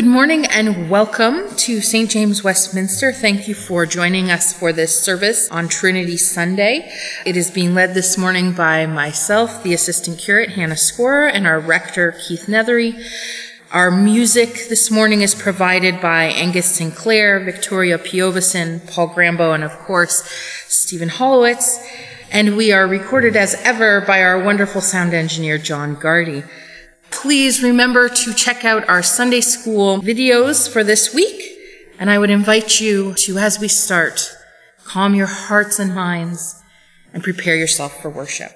morning and welcome to St. James Westminster. Thank you for joining us for this service on Trinity Sunday. It is being led this morning by myself, the Assistant Curate, Hannah Scorer, and our Rector, Keith Nethery. Our music this morning is provided by Angus Sinclair, Victoria Piovison, Paul Grambo, and of course, Stephen Hollowitz. And we are recorded as ever by our wonderful sound engineer, John Gardy. Please remember to check out our Sunday school videos for this week. And I would invite you to, as we start, calm your hearts and minds and prepare yourself for worship.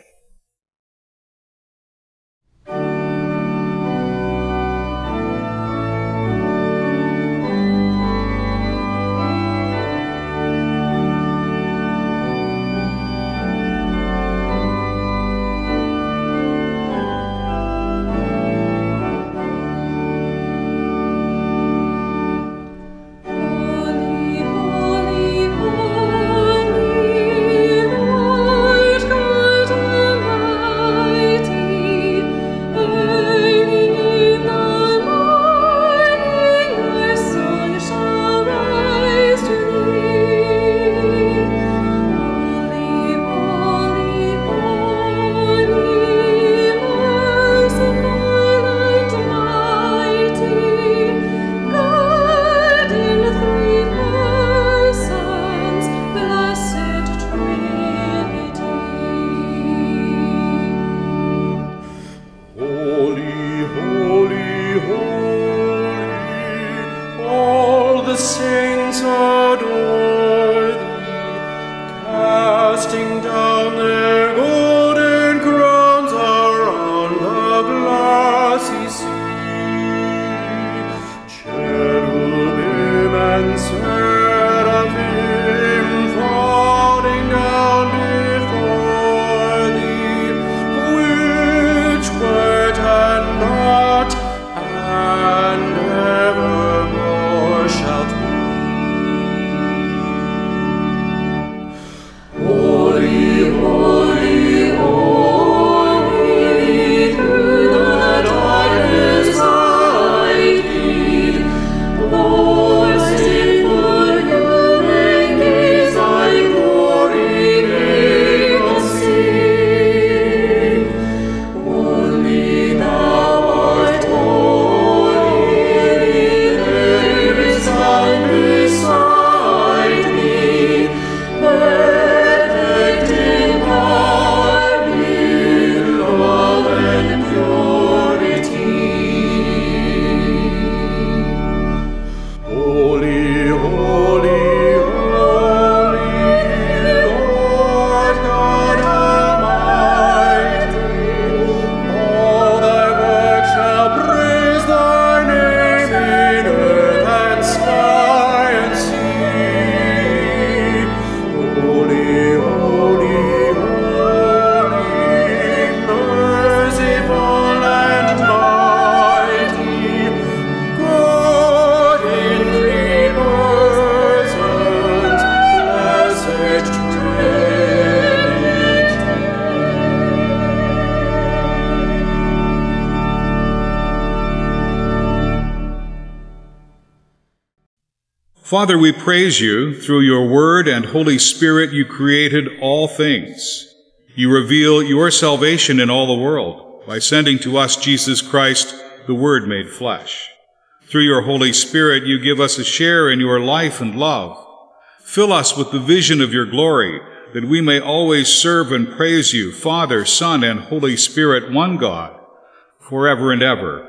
Father, we praise you. Through your word and Holy Spirit, you created all things. You reveal your salvation in all the world by sending to us Jesus Christ, the Word made flesh. Through your Holy Spirit, you give us a share in your life and love. Fill us with the vision of your glory, that we may always serve and praise you, Father, Son, and Holy Spirit, one God, forever and ever.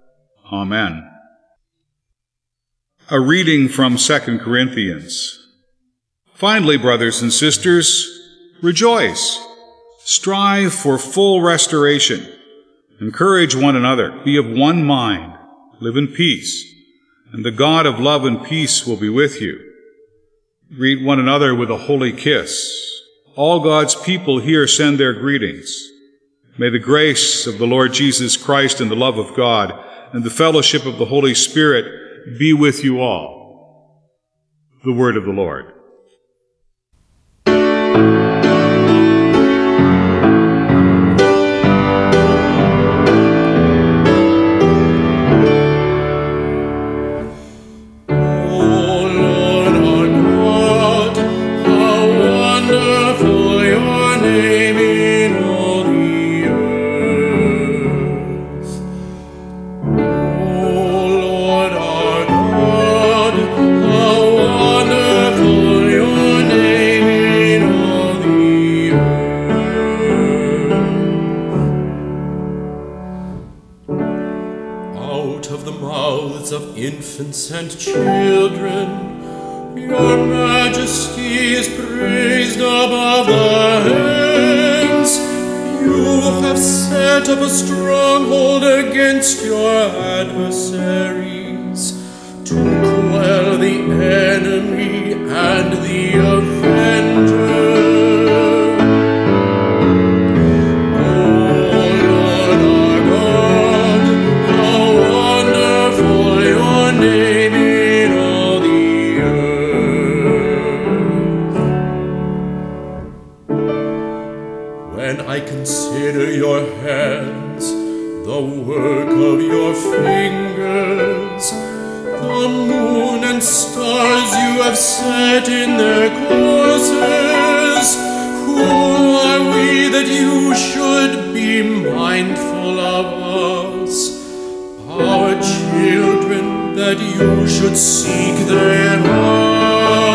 Amen. A reading from 2 Corinthians. Finally, brothers and sisters, rejoice. Strive for full restoration. Encourage one another. Be of one mind. Live in peace. And the God of love and peace will be with you. Greet one another with a holy kiss. All God's people here send their greetings. May the grace of the Lord Jesus Christ and the love of God and the fellowship of the Holy Spirit be with you all. The word of the Lord. infants and children. Your majesty is praised above the heavens. You have set up a stronghold against your adversaries, to quell the enemy and the avenger. Consider your hands, the work of your fingers. The moon and stars you have set in their courses. Who are we that you should be mindful of us? Our children, that you should seek them out.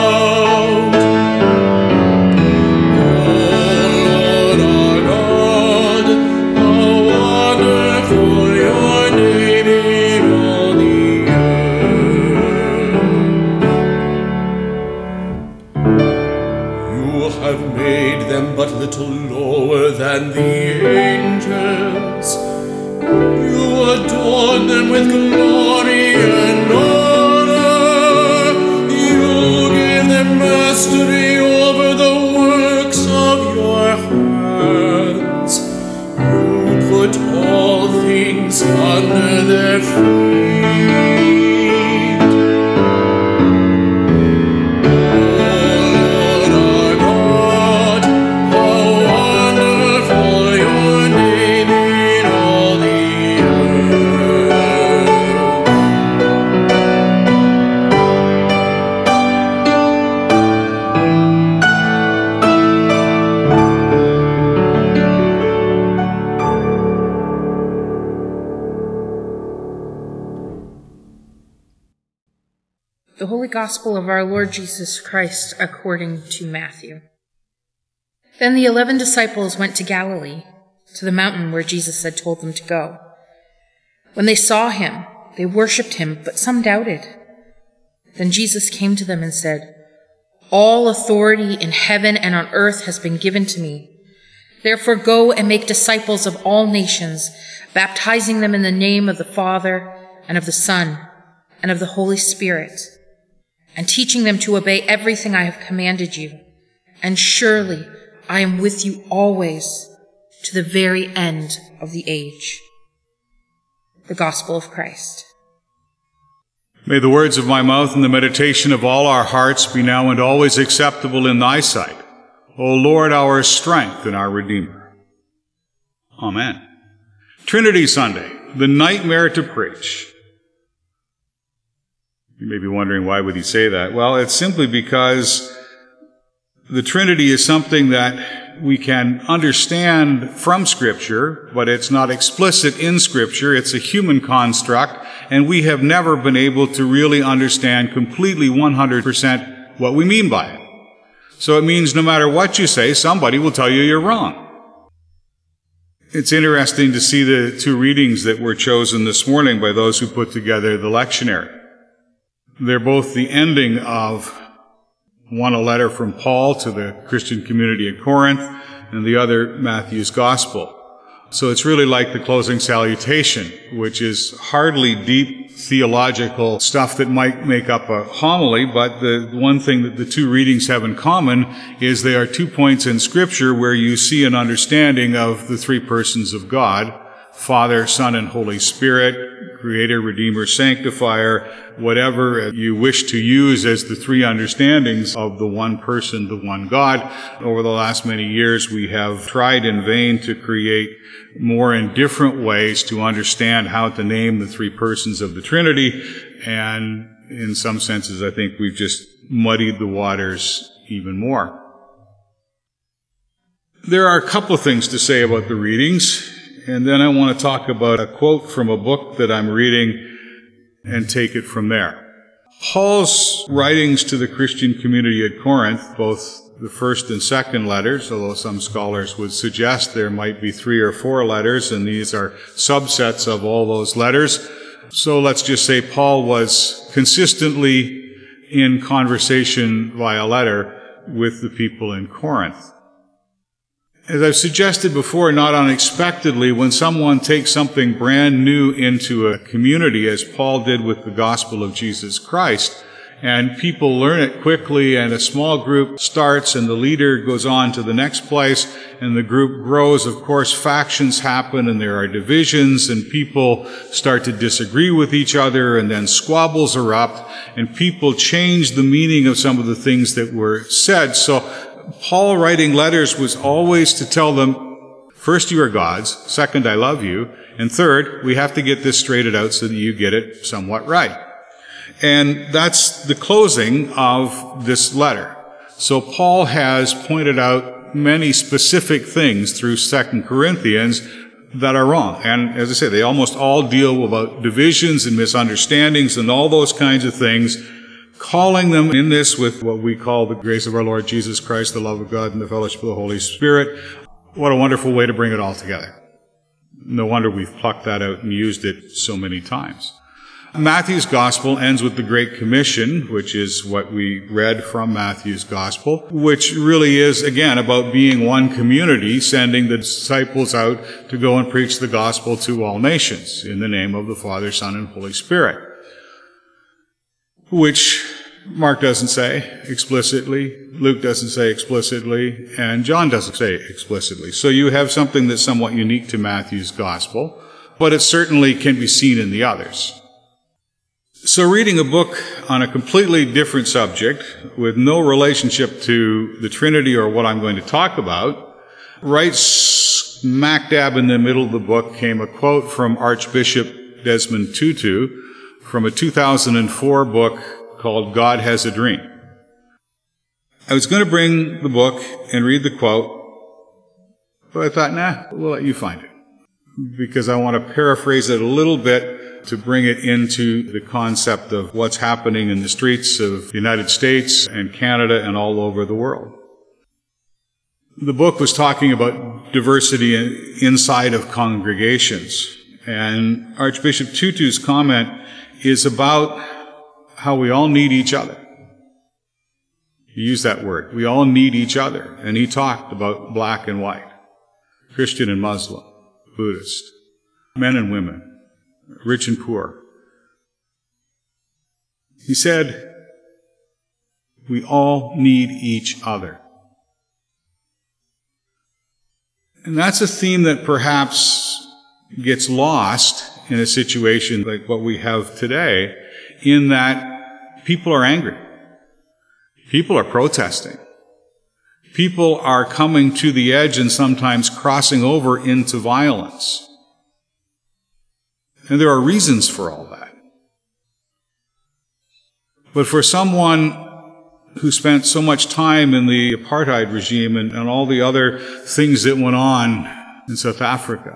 But little lower than the angels. You adorn them with glory and honor. You give them mastery over the works of your hands. You put all things under their feet. The Holy Gospel of our Lord Jesus Christ according to Matthew. Then the 11 disciples went to Galilee, to the mountain where Jesus had told them to go. When they saw him, they worshipped him, but some doubted. Then Jesus came to them and said, "All authority in heaven and on earth has been given to me. Therefore go and make disciples of all nations, baptizing them in the name of the Father and of the Son and of the Holy Spirit, and teaching them to obey everything I have commanded you. And surely I am with you always, to the very end of the age." The Gospel of Christ. May the words of my mouth and the meditation of all our hearts be now and always acceptable in thy sight, O Lord, our strength and our Redeemer. Amen. Trinity Sunday, the nightmare to preach. You may be wondering, why would he say that? Well, it's simply because the Trinity is something that we can understand from Scripture, but it's not explicit in Scripture. It's a human construct, and we have never been able to really understand completely 100% what we mean by it. So it means no matter what you say, somebody will tell you you're wrong. It's interesting to see the two readings that were chosen this morning by those who put together the lectionary. They're both the ending of one, a letter from Paul to the Christian community at Corinth, and the other, Matthew's Gospel. So it's really like the closing salutation, which is hardly deep theological stuff that might make up a homily, but the one thing that the two readings have in common is they are 2 points in Scripture where you see an understanding of the three persons of God, Father, Son, and Holy Spirit, Creator, Redeemer, Sanctifier, whatever you wish to use as the three understandings of the one person, the one God. Over the last many years, we have tried in vain to create more and different ways to understand how to name the three persons of the Trinity, and in some senses, I think we've just muddied the waters even more. There are a couple of things to say about the readings, and then I want to talk about a quote from a book that I'm reading and take it from there. Paul's writings to the Christian community at Corinth, both the first and second letters, although some scholars would suggest there might be 3 or 4 letters, and these are subsets of all those letters, So let's just say Paul was consistently in conversation via letter with the people in Corinth. As I've suggested before, not unexpectedly, when someone takes something brand new into a community, as Paul did with the gospel of Jesus Christ, and people learn it quickly, and a small group starts, and the leader goes on to the next place, and the group grows. Of course, factions happen, and there are divisions, and people start to disagree with each other, and then squabbles erupt, and people change the meaning of some of the things that were said. So Paul, writing letters, was always to tell them, first, you are God's, second, I love you, and third, we have to get this straightened out so that you get it somewhat right. And that's the closing of this letter. So Paul has pointed out many specific things through 2 Corinthians that are wrong. And as I say, they almost all deal about divisions and misunderstandings and all those kinds of things, calling them in this with what we call the grace of our Lord Jesus Christ, the love of God, and the fellowship of the Holy Spirit. What a wonderful way to bring it all together. No wonder we've plucked that out and used it so many times. Matthew's Gospel ends with the Great Commission, which is what we read from Matthew's Gospel, which really is, again, about being one community, sending the disciples out to go and preach the gospel to all nations in the name of the Father, Son, and Holy Spirit, which Mark doesn't say explicitly, Luke doesn't say explicitly, and John doesn't say explicitly. So you have something that's somewhat unique to Matthew's Gospel, but it certainly can be seen in the others. So reading a book on a completely different subject with no relationship to the Trinity or what I'm going to talk about, right smack dab in the middle of the book came a quote from Archbishop Desmond Tutu from a 2004 book called God Has a Dream. I was going to bring the book and read the quote, but I thought, we'll let you find it, because I want to paraphrase it a little bit to bring it into the concept of what's happening in the streets of the United States and Canada and all over the world. The book was talking about diversity inside of congregations, and Archbishop Tutu's comment is about how we all need each other. He used that word. We all need each other. And he talked about black and white, Christian and Muslim, Buddhist, men and women, rich and poor. He said, we all need each other. And that's a theme that perhaps gets lost in a situation like what we have today, in that people are angry. People are protesting. People are coming to the edge and sometimes crossing over into violence. And there are reasons for all that. But for someone who spent so much time in the apartheid regime and all the other things that went on in South Africa,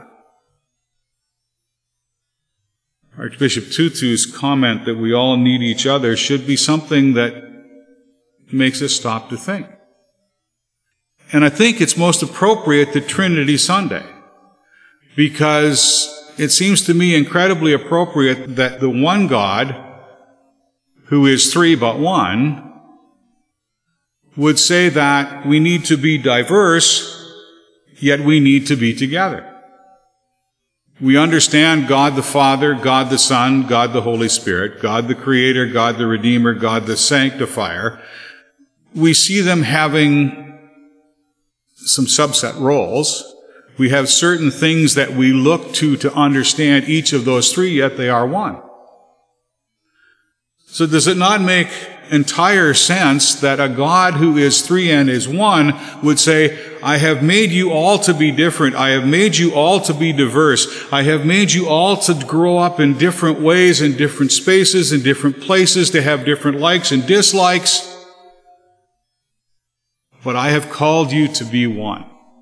Archbishop Tutu's comment that we all need each other should be something that makes us stop to think. And I think it's most appropriate to Trinity Sunday, because it seems to me incredibly appropriate that the one God, who is three but one, would say that we need to be diverse, yet we need to be together. We understand God the Father, God the Son, God the Holy Spirit, God the Creator, God the Redeemer, God the Sanctifier. We see them having some subset roles. We have certain things that we look to understand each of those three, yet they are one. So does it not make entire sense that a God who is three and is one would say, I have made you all to be different. I have made you all to be diverse. I have made you all to grow up in different ways, in different spaces, in different places, to have different likes and dislikes. But I have called you to be one.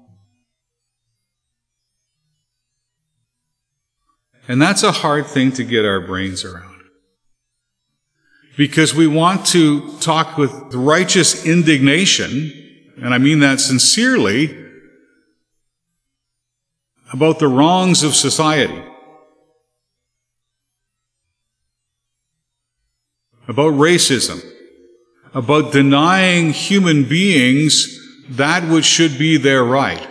And that's a hard thing to get our brains around. Because we want to talk with righteous indignation, and I mean that sincerely, about the wrongs of society. about racism, about denying human beings that which should be their right.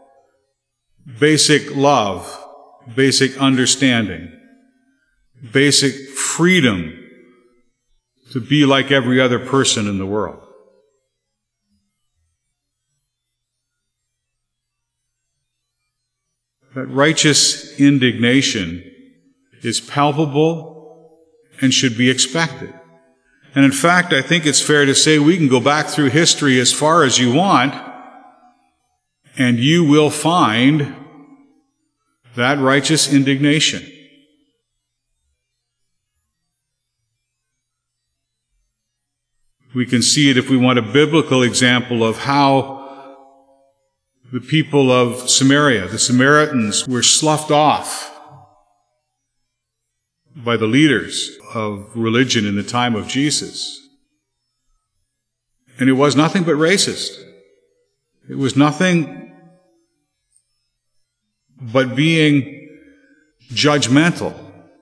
Basic love, basic understanding, basic freedom to be like every other person in the world. That righteous indignation is palpable and should be expected. And in fact, I think it's fair to say we can go back through history as far as you want, and you will find that righteous indignation. We can see it if we want a biblical example of how the people of Samaria, the Samaritans, were sloughed off by the leaders of religion in the time of Jesus. And it was nothing but racist. It was nothing but being judgmental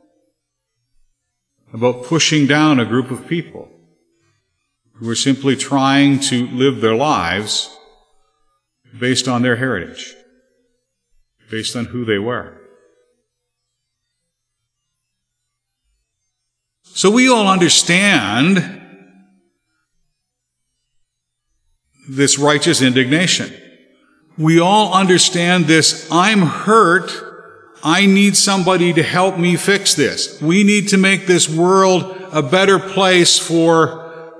about pushing down a group of people who were simply trying to live their lives based on their heritage, based on who they were. So we all understand this righteous indignation. We all understand this, I'm hurt, I need somebody to help me fix this. We need to make this world a better place for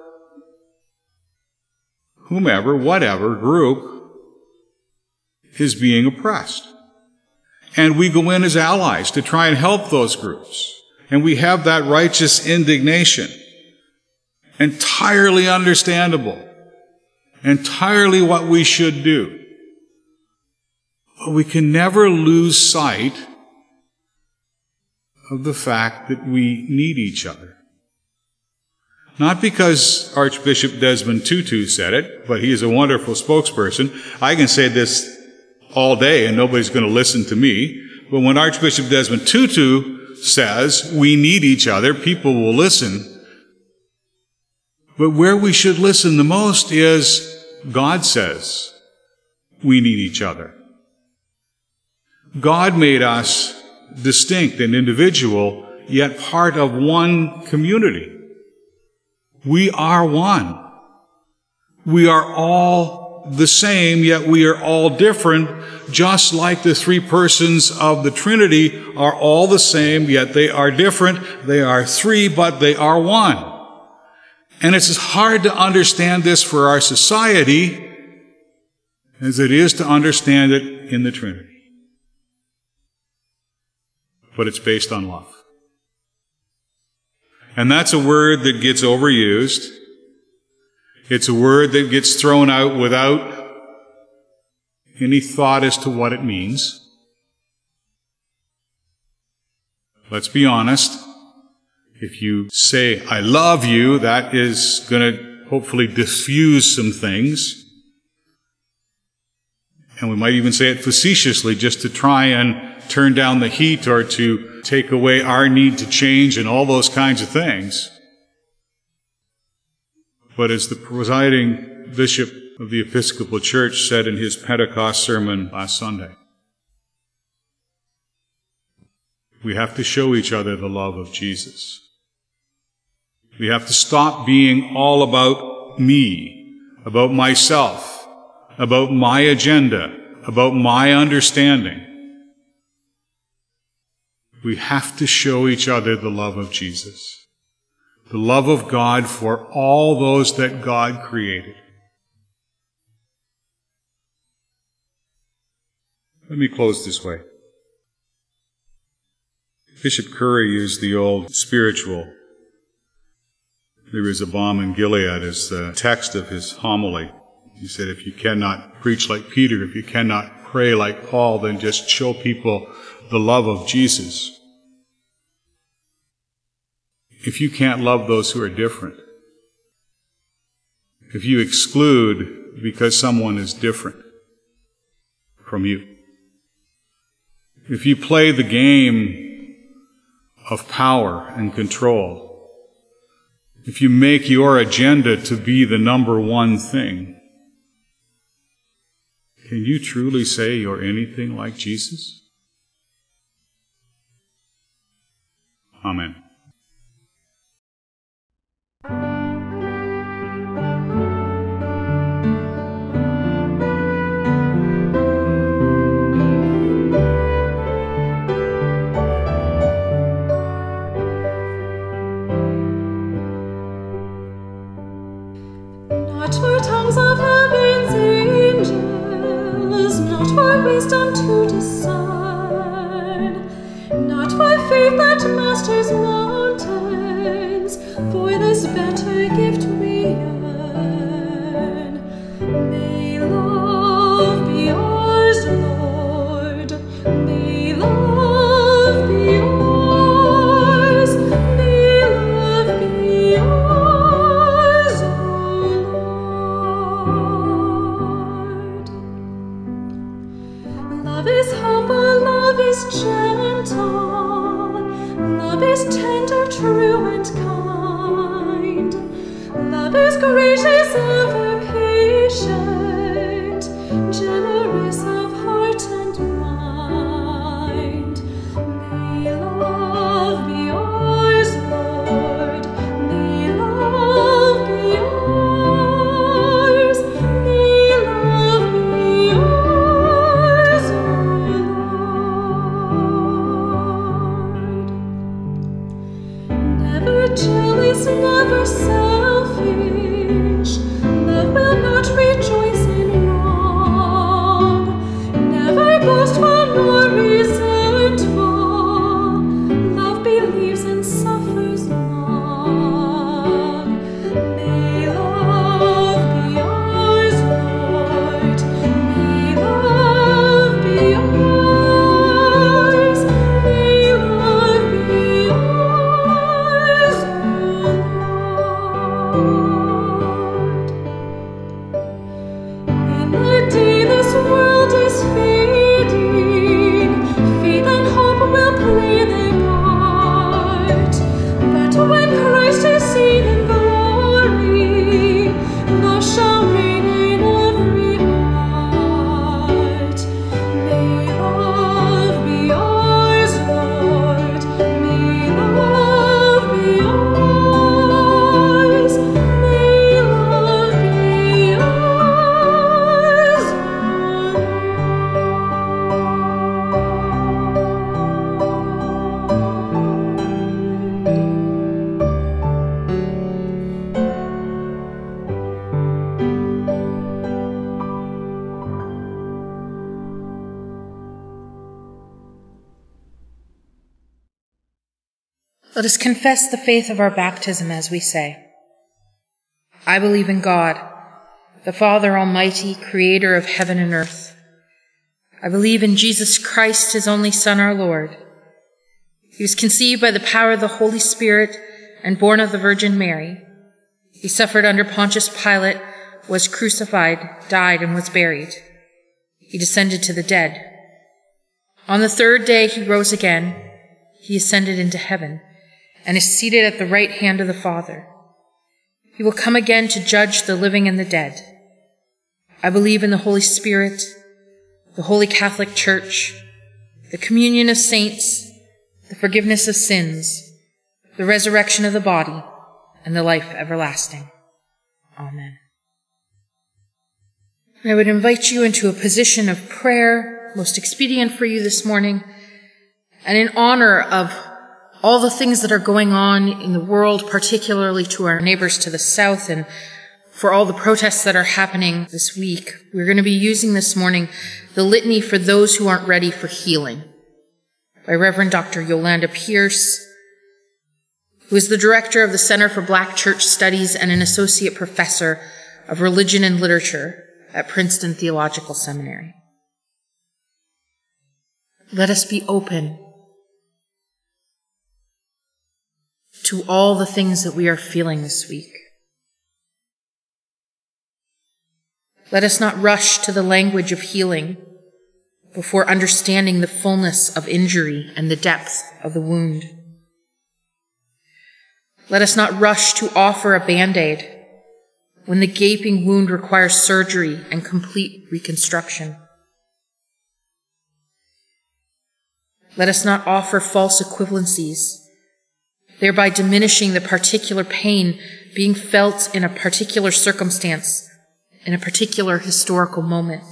whomever, whatever group is being oppressed. And we go in as allies to try and help those groups. And we have that righteous indignation. Entirely understandable. Entirely what we should do. But we can never lose sight of the fact that we need each other. Not because Archbishop Desmond Tutu said it, but he is a wonderful spokesperson. I can say this all day and nobody's going to listen to me. But when Archbishop Desmond Tutu says we need each other, people will listen. But where we should listen the most is God says we need each other. God made us distinct and individual, yet part of one community. We are one. We are all the same, yet we are all different, just like the three persons of the Trinity are all the same, yet they are different. They are three, but they are one. And it's as hard to understand this for our society as it is to understand it in the Trinity. But it's based on love. And that's a word that gets overused. It's a word that gets thrown out without any thought as to what it means. Let's be honest. If you say, I love you, that is going to hopefully diffuse some things. And we might even say it facetiously just to try and turn down the heat or to take away our need to change and all those kinds of things. But as the presiding bishop of the Episcopal Church said in his Pentecost sermon last Sunday, we have to show each other the love of Jesus. We have to stop being all about me, about myself, about my agenda, about my understanding. We have to show each other the love of Jesus, the love of God for all those that God created. Let me close this way. Bishop Curry used the old spiritual, there is a balm in Gilead, as the text of his homily. He said, if you cannot preach like Peter, if you cannot pray like Paul, then just show people the love of Jesus. If you can't love those who are different, if you exclude because someone is different from you, if you play the game of power and control, if you make your agenda to be the number one thing, can you truly say you're anything like Jesus? Amen. Not for tongues of heaven's angels, not for wisdom to discern, not for faith that masters mountains, for this better gift we yearn. May love be ours, Lord, may love be ours, may love be ours, O Lord. Love is humble, love is gentle, love is tender, true, and kind. Love is gracious, ever patient, generous of heart and mind. May love be ours, Lord, may love be ours, may love be ours, O Lord. Never jealous, never selfish, love will not rejoice in wrong. Never boastful nor resentful, love believes and suffers long. May love be ours, Lord, may love be ours, may love be ours, O Lord. In the day this world is fading, faith and hope will play their part. But when Christ is seen in glory, love shall reign in every heart. May love be ours, Lord, may love be ours, may love be ours, O Let us confess the faith of our baptism as we say, I believe in God, the Father Almighty, creator of heaven and earth. I believe in Jesus Christ, his only Son, our Lord. He was conceived by the power of the Holy Spirit and born of the Virgin Mary. He suffered under Pontius Pilate, was crucified, died, and was buried. He descended to the dead. On the third day he rose again. He ascended into heaven and is seated at the right hand of the Father. He will come again to judge the living and the dead. I believe in the Holy Spirit, the Holy Catholic Church, the communion of saints, the forgiveness of sins, the resurrection of the body, and the life everlasting. Amen. I would invite you into a position of prayer, most expedient for you this morning, and in honor of all the things that are going on in the world, particularly to our neighbors to the south, and for all the protests that are happening this week, we're going to be using this morning the litany for those who aren't ready for healing by Reverend Dr. Yolanda Pierce, who is the director of the Center for Black Church Studies and an associate professor of religion and literature at Princeton Theological Seminary. Let us be open to all the things that we are feeling this week. Let us not rush to the language of healing before understanding the fullness of injury and the depth of the wound. Let us not rush to offer a Band-Aid when the gaping wound requires surgery and complete reconstruction. Let us not offer false equivalencies, thereby diminishing the particular pain being felt in a particular circumstance, in a particular historical moment.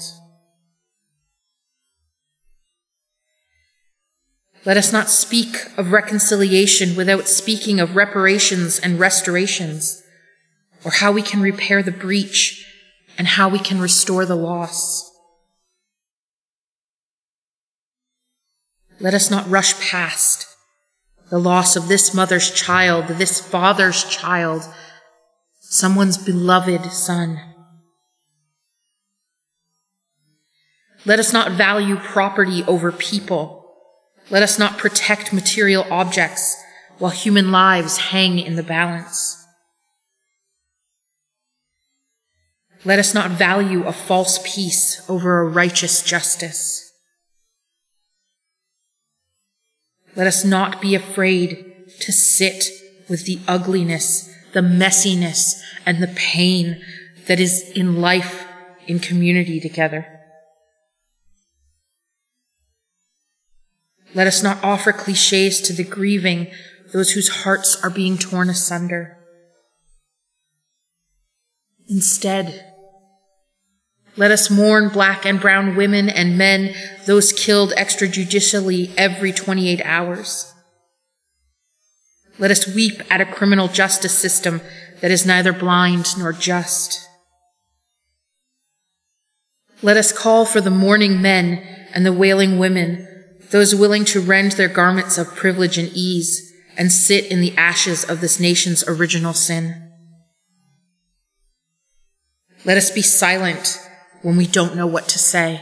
Let us not speak of reconciliation without speaking of reparations and restorations, or how we can repair the breach and how we can restore the loss. Let us not rush past the loss of this mother's child, this father's child, someone's beloved son. Let us not value property over people. Let us not protect material objects while human lives hang in the balance. Let us not value a false peace over a righteous justice. Let us not be afraid to sit with the ugliness, the messiness, and the pain that is in life, in community together. Let us not offer cliches to the grieving, those whose hearts are being torn asunder. Instead, let us mourn black and brown women and men, those killed extrajudicially every 28 hours. Let us weep at a criminal justice system that is neither blind nor just. Let us call for the mourning men and the wailing women, those willing to rend their garments of privilege and ease and sit in the ashes of this nation's original sin. Let us be silent when we don't know what to say.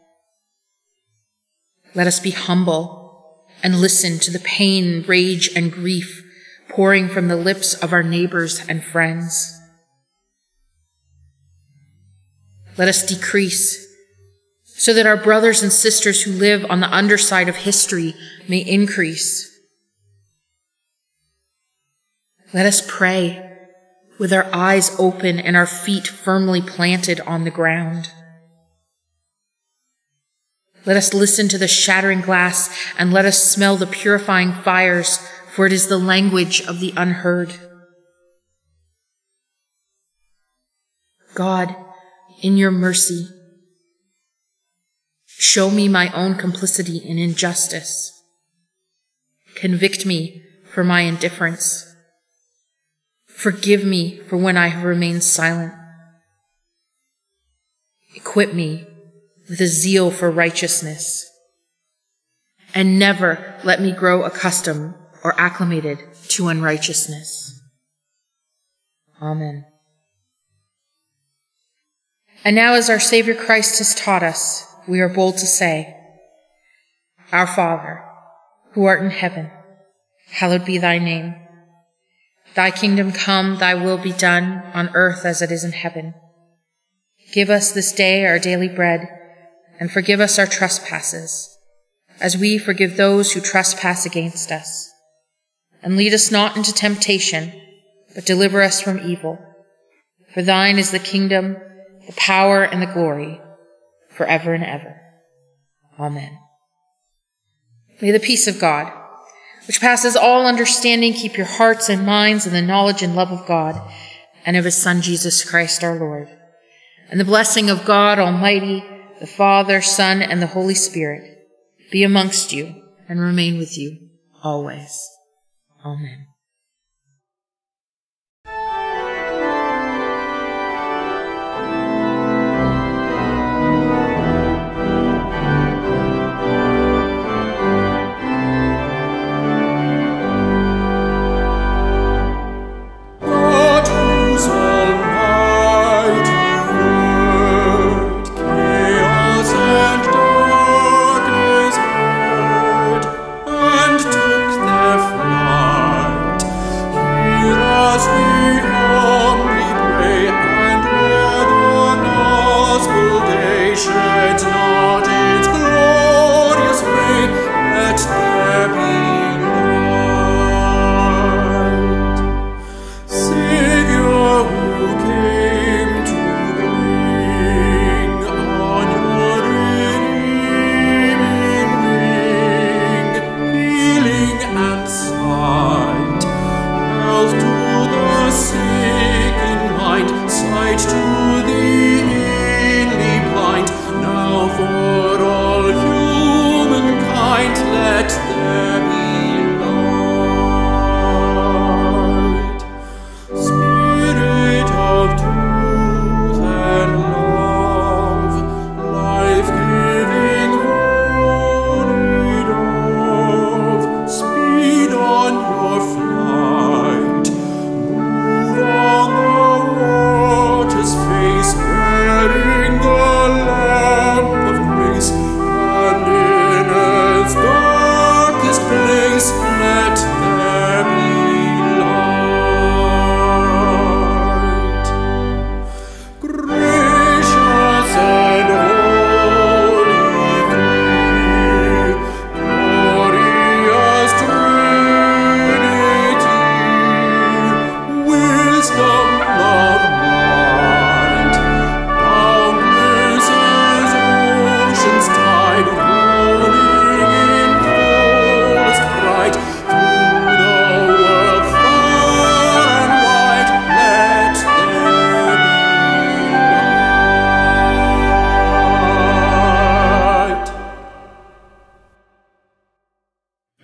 Let us be humble and listen to the pain, rage, and grief pouring from the lips of our neighbors and friends. Let us decrease so that our brothers and sisters who live on the underside of history may increase. Let us pray with our eyes open and our feet firmly planted on the ground. Let us listen to the shattering glass and let us smell the purifying fires, for it is the language of the unheard. God, in your mercy, show me my own complicity in injustice. Convict me for my indifference. Forgive me for when I have remained silent. Equip me with a zeal for righteousness. And never let me grow accustomed or acclimated to unrighteousness. Amen. And now, as our Savior Christ has taught us, we are bold to say, Our Father, who art in heaven, hallowed be thy name. Thy kingdom come, thy will be done, on earth as it is in heaven. Give us this day our daily bread, and forgive us our trespasses, as we forgive those who trespass against us. And lead us not into temptation, but deliver us from evil. For thine is the kingdom, the power, and the glory, forever and ever. Amen. May the peace of God, which passes all understanding, keep your hearts and minds in the knowledge and love of God and of his Son, Jesus Christ our Lord. And the blessing of God Almighty, the Father, Son, and the Holy Spirit be amongst you and remain with you always. Amen. And took their flight.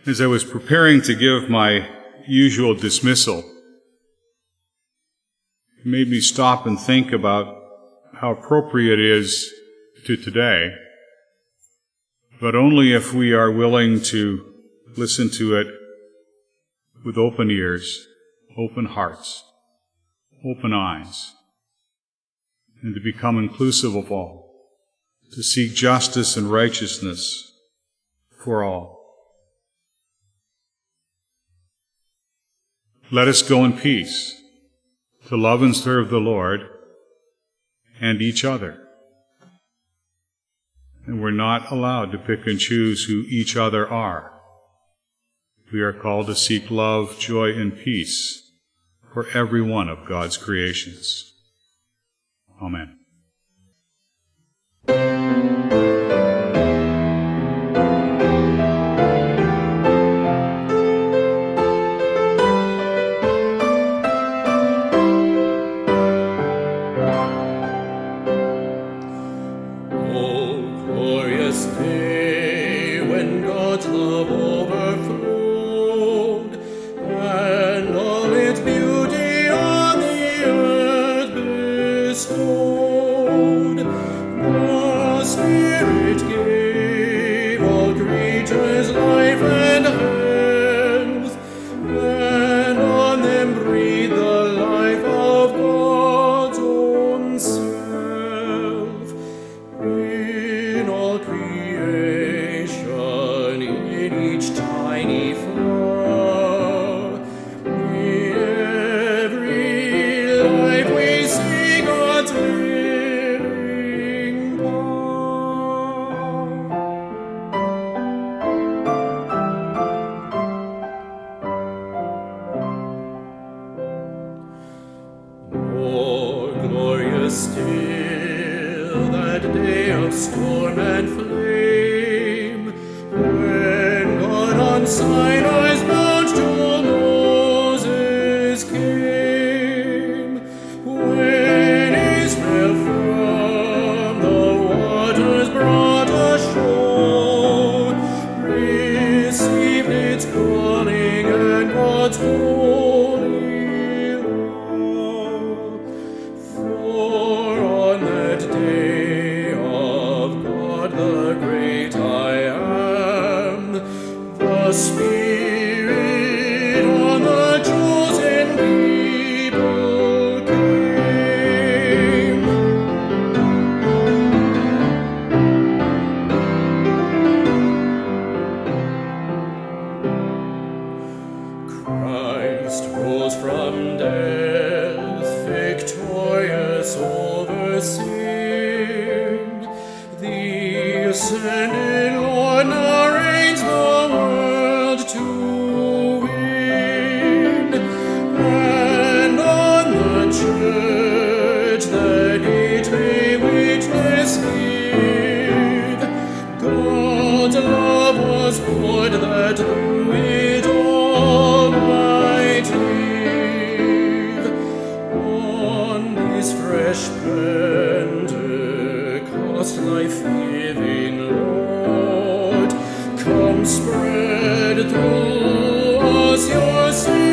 As I was preparing to give my usual dismissal, it made me stop and think about how appropriate it is to today, but only if we are willing to listen to it with open ears, open hearts, open eyes, and to become inclusive of all, to seek justice and righteousness for all. Let us go in peace to love and serve the Lord and each other. And we're not allowed to pick and choose who each other are. We are called to seek love, joy, and peace for every one of God's creations. Amen. Still that day of storm and flame, when God on Sinai's mount to Moses came, when Israel from the waters brought ashore, received its calling and God's holy law. For on that day of God the great I am, the Spirit on the chosen people came. Christ rose from death, victorious over sin. The ascended Lord now reigns the world to win. And on the church that it may witness give, God's love was poured that through it all might live. On this fresh Pentecost, life-giving Lord, come spread through us your